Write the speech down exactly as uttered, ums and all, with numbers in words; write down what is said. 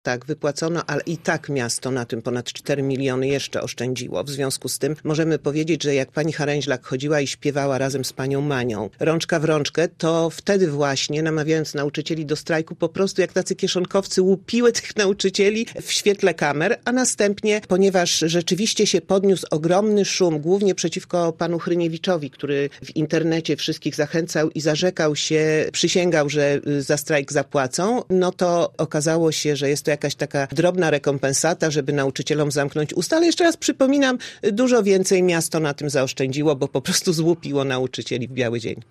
Tak, wypłacono, ale i tak miasto na tym ponad cztery miliony jeszcze oszczędziło. W związku z tym możemy powiedzieć, że jak pani Haręźlak chodziła i śpiewała razem z panią Manią rączka w rączkę, to wtedy właśnie, namawiając nauczycieli do strajku, po prostu jak tacy kieszonkowcy łupiły tych nauczycieli w świetle kamer, a następnie, ponieważ rzeczywiście się podniósł ogromny szum, głównie przeciwko panu Hryniewiczowi, który w internecie wszystkich zachęcał i zarzekał się, przysięgał, że za strajk zapłacą, no to okazało się, że jest to jakaś taka drobna rekompensata, żeby nauczycielom zamknąć usta, ale jeszcze raz przypominam, dużo więcej miasto na tym zaoszczędziło, bo po prostu złupiło nauczycieli w biały dzień.